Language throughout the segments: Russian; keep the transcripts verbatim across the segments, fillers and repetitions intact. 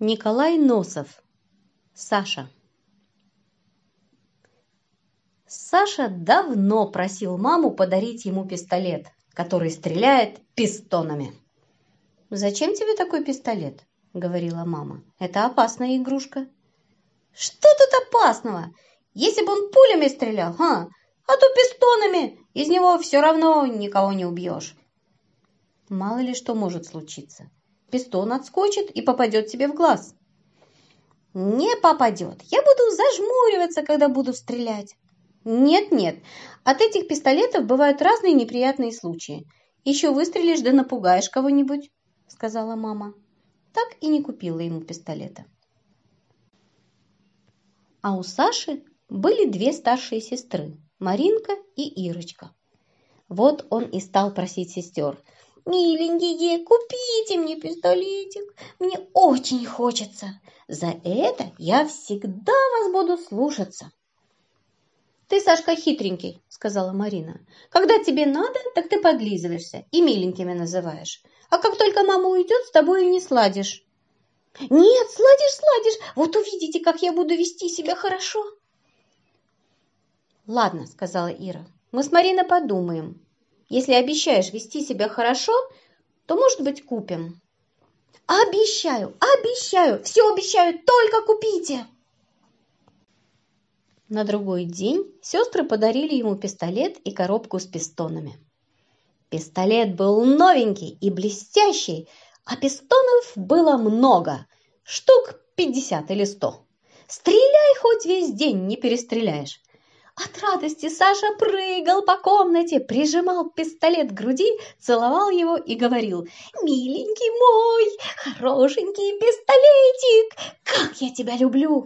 Николай Носов. Саша. Саша давно просил маму подарить ему пистолет, который стреляет пистонами. «Зачем тебе такой пистолет?» – говорила мама. «Это опасная игрушка». «Что тут опасного? Если бы он пулями стрелял, ха, а то пистонами, из него все равно никого не убьешь». «Мало ли что может случиться. Пистон отскочит и попадет тебе в глаз». «Не попадет. Я буду зажмуриваться, когда буду стрелять». «Нет-нет, от этих пистолетов бывают разные неприятные случаи. Еще выстрелишь да напугаешь кого-нибудь», — сказала мама. Так и не купила ему пистолета. А у Саши были две старшие сестры, Маринка и Ирочка. Вот он и стал просить сестер: «Миленькие, купите мне пистолетик, мне очень хочется. За это я всегда вас буду слушаться». «Ты, Сашка, хитренький», — сказала Марина. «Когда тебе надо, так ты подлизываешься и миленькими называешь. А как только мама уйдет, с тобой и не сладишь». «Нет, сладишь, сладишь. Вот увидите, как я буду вести себя хорошо». «Ладно», — сказала Ира, — «мы с Мариной подумаем. Если обещаешь вести себя хорошо, то, может быть, купим». «Обещаю, обещаю, все обещаю, только купите». На другой день сестры подарили ему пистолет и коробку с пистонами. Пистолет был новенький и блестящий, а пистонов было много, штук пятьдесят или сто. Стреляй хоть весь день, не перестреляешь. От радости Саша прыгал по комнате, прижимал пистолет к груди, целовал его и говорил: «Миленький мой, хорошенький пистолетик, как я тебя люблю!»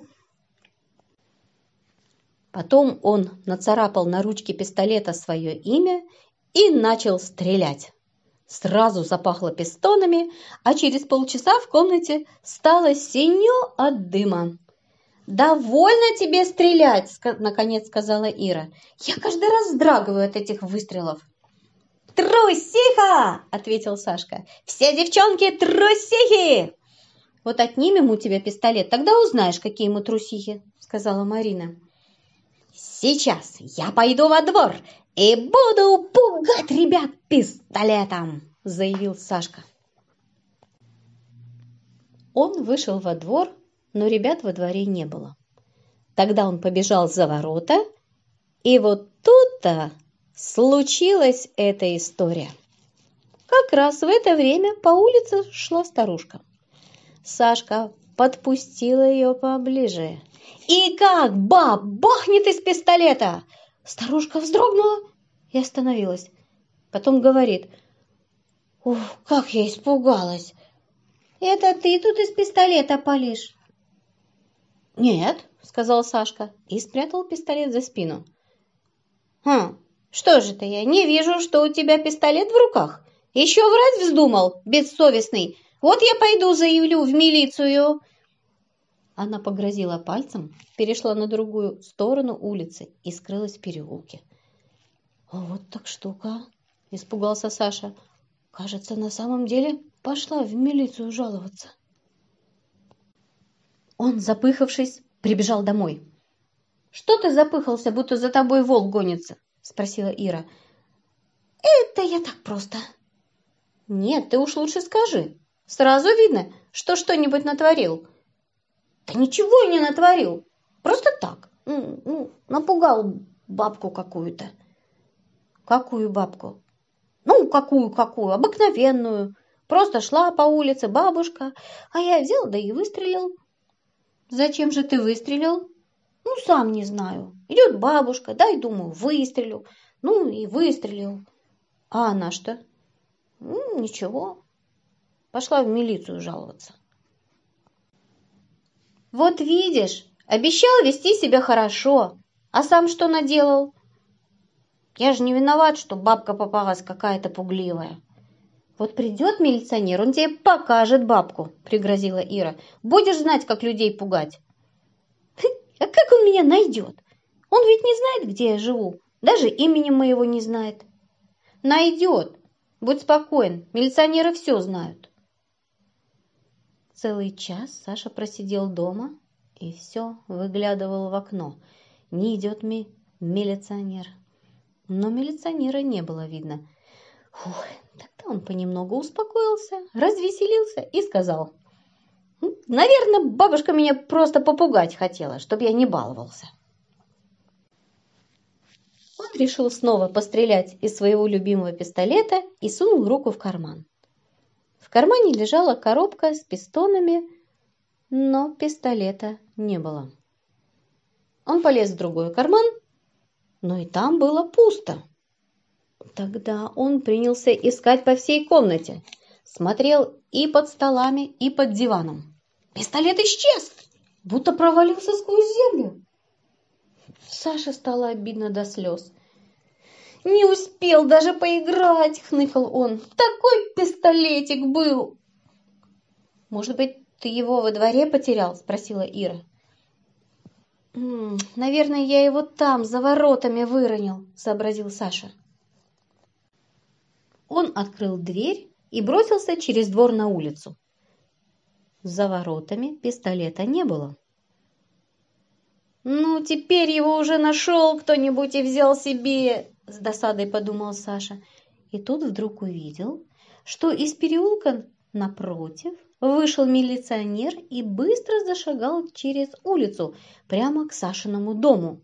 Потом он нацарапал на ручке пистолета свое имя и начал стрелять. Сразу запахло пистонами, а через полчаса в комнате стало синё от дыма. «Довольно тебе стрелять!» – наконец сказала Ира. «Я каждый раз вздрагиваю от этих выстрелов». «Трусиха!» – ответил Сашка. «Все девчонки трусихи!» «Вот отнимем у тебя пистолет, тогда узнаешь, какие мы трусихи», – сказала Марина. «Сейчас я пойду во двор и буду пугать ребят пистолетом», – заявил Сашка. Он вышел во двор, но ребят во дворе не было. Тогда он побежал за ворота, и вот тут-то случилась эта история. Как раз в это время по улице шла старушка. Сашка подпустила ее поближе. И как баб бахнет из пистолета! Старушка вздрогнула и остановилась. Потом говорит: «Ух, как я испугалась! Это ты тут из пистолета палишь?» «Нет», — сказал Сашка и спрятал пистолет за спину. «Хм, что же это я не вижу, что у тебя пистолет в руках? Еще врать вздумал, бессовестный! Вот я пойду заявлю в милицию!» Она погрозила пальцем, перешла на другую сторону улицы и скрылась в переулке. «Вот так штука!» – испугался Саша. «Кажется, на самом деле пошла в милицию жаловаться». Он, запыхавшись, прибежал домой. «Что ты запыхался, будто за тобой волк гонится?» – спросила Ира. «Это я так просто». «Нет, ты уж лучше скажи. Сразу видно, что что-нибудь натворил». «Да ничего я не натворил. Просто так. Ну, напугал бабку какую-то». «Какую бабку?» «Ну, какую-какую, обыкновенную. Просто шла по улице бабушка, а я взял да и выстрелил». «Зачем же ты выстрелил?» «Ну, сам не знаю. Идет бабушка, дай, думаю, выстрелю. Ну, и выстрелил». «А она что?» «Ну, ничего. Пошла в милицию жаловаться». «Вот видишь, обещал вести себя хорошо, а сам что наделал?» «Я же не виноват, что бабка попалась какая-то пугливая». «Вот придет милиционер, он тебе покажет бабку», — пригрозила Ира. «Будешь знать, как людей пугать». «А как он меня найдет? Он ведь не знает, где я живу, даже имени моего не знает». «Найдет. Будь спокоен, милиционеры все знают». Целый час Саша просидел дома и все выглядывал в окно. Не идет ми милиционер. Но милиционера не было видно. Фух, тогда он понемногу успокоился, развеселился и сказал: «Наверное, бабушка меня просто попугать хотела, чтобы я не баловался». Он решил снова пострелять из своего любимого пистолета и сунул руку в карман. В кармане лежала коробка с пистонами, но пистолета не было. Он полез в другой карман, но и там было пусто. Тогда он принялся искать по всей комнате. Смотрел и под столами, и под диваном. Пистолет исчез, будто провалился сквозь землю. Саше стало обидно до слез. «Не успел даже поиграть!» — хныкал он. «Такой пистолетик был!» «Может быть, ты его во дворе потерял?» — спросила Ира. «М-м, «Наверное, я его там, за воротами, выронил», — сообразил Саша. Он открыл дверь и бросился через двор на улицу. За воротами пистолета не было. «Ну, теперь его уже нашел кто-нибудь и взял себе», — с досадой подумал Саша. И тут вдруг увидел, что из переулка напротив вышел милиционер и быстро зашагал через улицу прямо к Сашиному дому.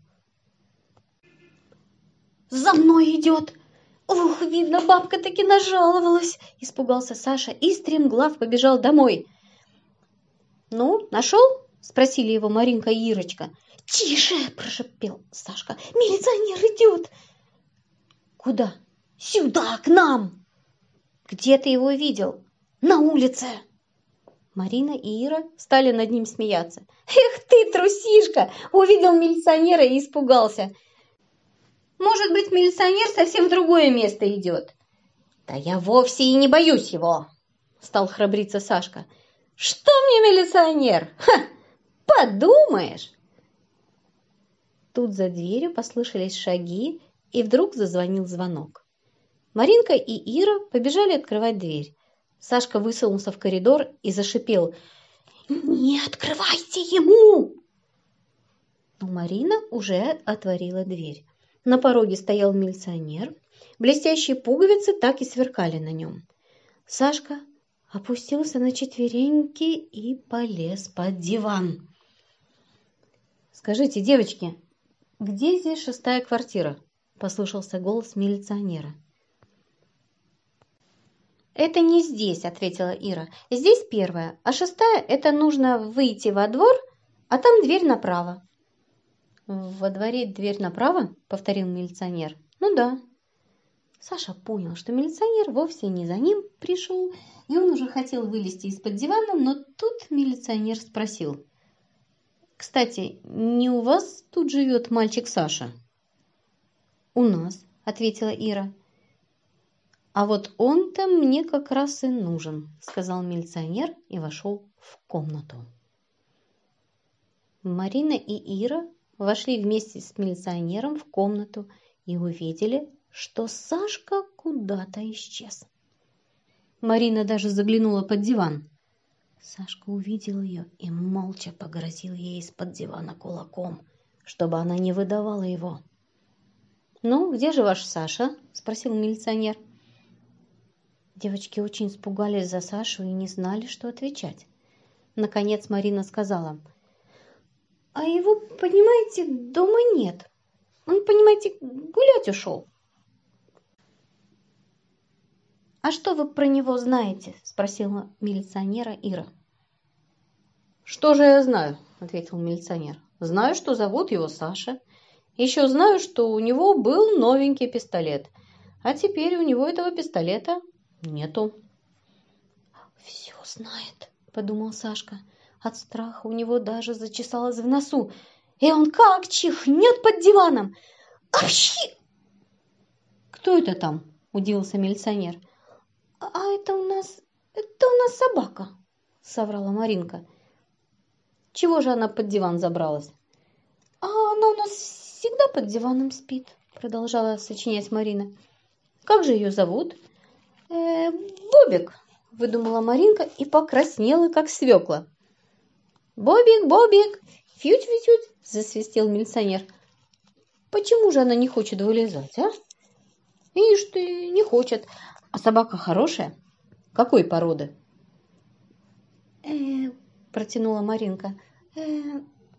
«За мной идет! Ух, видно, бабка таки нажаловалась!» — испугался Саша и стремглав побежал домой. «Ну, нашел?» — спросили его Маринка и Ирочка. «Тише!» – прошептал Сашка. «Милиционер идет!» «Куда?» «Сюда, к нам!» «Где ты его видел?» «На улице!» Марина и Ира стали над ним смеяться. «Эх ты, трусишка! Увидел милиционера и испугался!» «Может быть, милиционер совсем в другое место идет?» «Да я вовсе и не боюсь его!» – стал храбриться Сашка. «Что мне милиционер? Ха! Подумаешь!» Тут за дверью послышались шаги, и вдруг зазвонил звонок. Маринка и Ира побежали открывать дверь. Сашка высунулся в коридор и зашипел: «Не открывайте ему!» Но Марина уже отворила дверь. На пороге стоял милиционер. Блестящие пуговицы так и сверкали на нем. Сашка опустился на четвереньки и полез под диван. «Скажите, девочки, где здесь шестая квартира?» – послышался голос милиционера. «Это не здесь», – ответила Ира. «Здесь первая, а шестая – это нужно выйти во двор, а там дверь направо». «Во дворе дверь направо?» – повторил милиционер. «Ну да». Саша понял, что милиционер вовсе не за ним пришел, и он уже хотел вылезти из-под дивана, но тут милиционер спросил: «Кстати, не у вас тут живет мальчик Саша?» «У нас», — ответила Ира. «А вот он-то мне как раз и нужен», — сказал милиционер и вошел в комнату. Марина и Ира вошли вместе с милиционером в комнату и увидели, что Сашка куда-то исчез. Марина даже заглянула под диван. Сашка увидел ее и молча погрозил ей из-под дивана кулаком, чтобы она не выдавала его. «Ну, где же ваш Саша?» – спросил милиционер. Девочки очень испугались за Сашу и не знали, что отвечать. Наконец Марина сказала: «А его, понимаете, дома нет. Он, понимаете, гулять ушел». «А что вы про него знаете?» – спросила милиционера Ира. «Что же я знаю?» – ответил милиционер. «Знаю, что зовут его Саша. Еще знаю, что у него был новенький пистолет. А теперь у него этого пистолета нету». «Все знает», – подумал Сашка. От страха у него даже зачесалось в носу. И он как чихнет под диваном. «Апщи!» «Кто это там?» – удивился милиционер. «А это у нас... это у нас собака», — соврала Маринка. «Чего же она под диван забралась?» «А она у нас всегда под диваном спит», — продолжала сочинять Марина. «Как же ее зовут?» э, «Бобик», — выдумала Маринка и покраснела, как свекла. «Бобик, Бобик, фють-фють-фють!» – засвистел милиционер. «Почему же она не хочет вылезать, а?» «Ишь ты, не хочет. А собака хорошая? Какой породы?» «Э-э-э», протянула Маринка. «Э-э-э».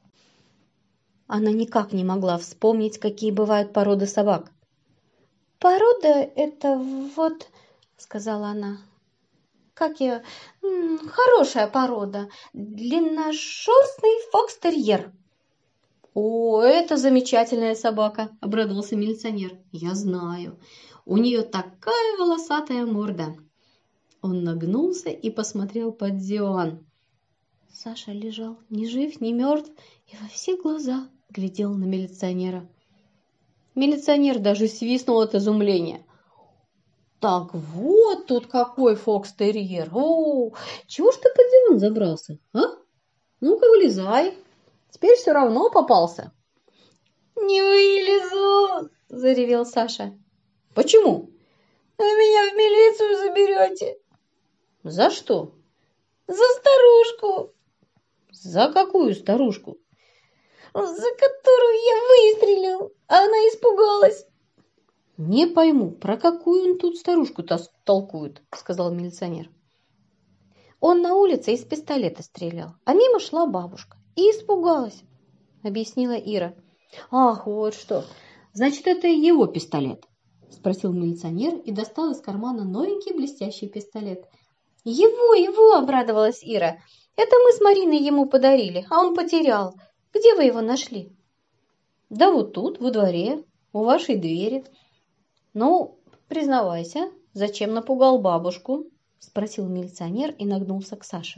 Она никак не могла вспомнить, какие бывают породы собак. «Порода – это вот, – сказала она, – как я, м, хорошая порода, длинношерстный фокстерьер». «О, это замечательная собака», – обрадовался милиционер. «Я знаю, у нее такая волосатая морда». Он нагнулся и посмотрел под диван. Саша лежал ни жив, ни мертв и во все глаза глядел на милиционера. Милиционер даже свистнул от изумления. «Так вот тут какой фокстерьер! О, чего ж ты под диван забрался, а? Ну-ка, вылезай. Теперь все равно попался». «Не вылезу!» – заревел Саша. «Почему?» «Вы меня в милицию заберете». «За что?» «За старушку». «За какую старушку?» «За которую я выстрелил, а она испугалась». «Не пойму, про какую он тут старушку толкует», – сказал милиционер. «Он на улице из пистолета стрелял, а мимо шла бабушка и испугалась», – объяснила Ира. «Ах, вот что! Значит, это его пистолет?» – спросил милиционер и достал из кармана новенький блестящий пистолет. «Его, его!» – обрадовалась Ира. «Это мы с Мариной ему подарили, а он потерял. Где вы его нашли?» «Да вот тут, во дворе, у вашей двери». «Ну, признавайся, зачем напугал бабушку?» – спросил милиционер и нагнулся к Саше.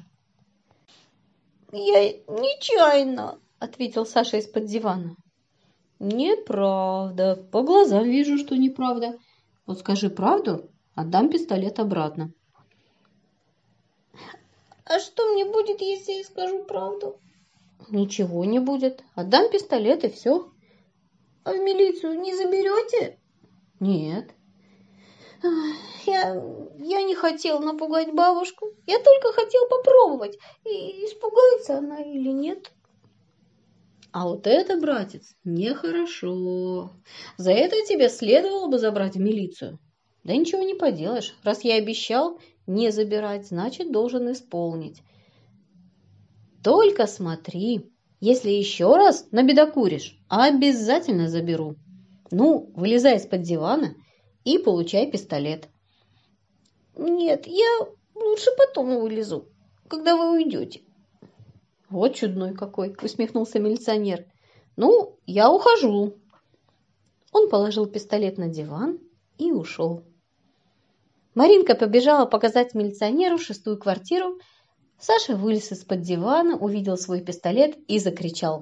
«Я нечаянно», – ответил Саша из-под дивана. «Неправда. По глазам вижу, что неправда. Вот скажи правду, отдам пистолет обратно». «А что мне будет, если я скажу правду?» «Ничего не будет. Отдам пистолет и все». «А в милицию не заберете?» «Нет». Я, я не хотел напугать бабушку. Я только хотел попробовать, и испугается она или нет». «А вот это, братец, нехорошо. За это тебе следовало бы забрать в милицию». «Да ничего не поделаешь. Раз я обещал не забирать, значит, должен исполнить. Только смотри, если еще раз набедокуришь, обязательно заберу. Ну, вылезай из-под дивана и получай пистолет». «Нет, я лучше потом вылезу, когда вы уйдете». «Вот чудной какой», – усмехнулся милиционер. «Ну, я ухожу». Он положил пистолет на диван и ушел. Маринка побежала показать милиционеру шестую квартиру. Саша вылез из-под дивана, увидел свой пистолет и закричал: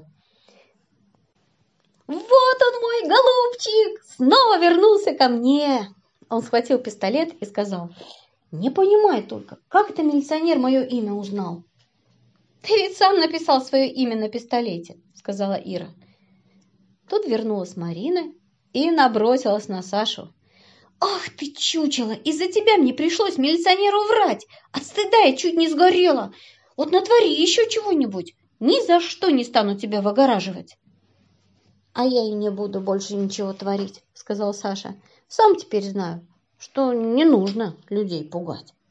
«Вот он, мой голубчик, снова вернулся ко мне!» Он схватил пистолет и сказал: «Не понимаю только, как это милиционер мое имя узнал?» «Ты ведь сам написал свое имя на пистолете», — сказала Ира. Тут вернулась Марина и набросилась на Сашу. «Ах ты, чучело! Из-за тебя мне пришлось милиционеру врать! От стыда я чуть не сгорела! Вот натвори еще чего-нибудь! Ни за что не стану тебя выгораживать!» «А я и не буду больше ничего творить», — сказал Саша. «Сам теперь знаю, что не нужно людей пугать».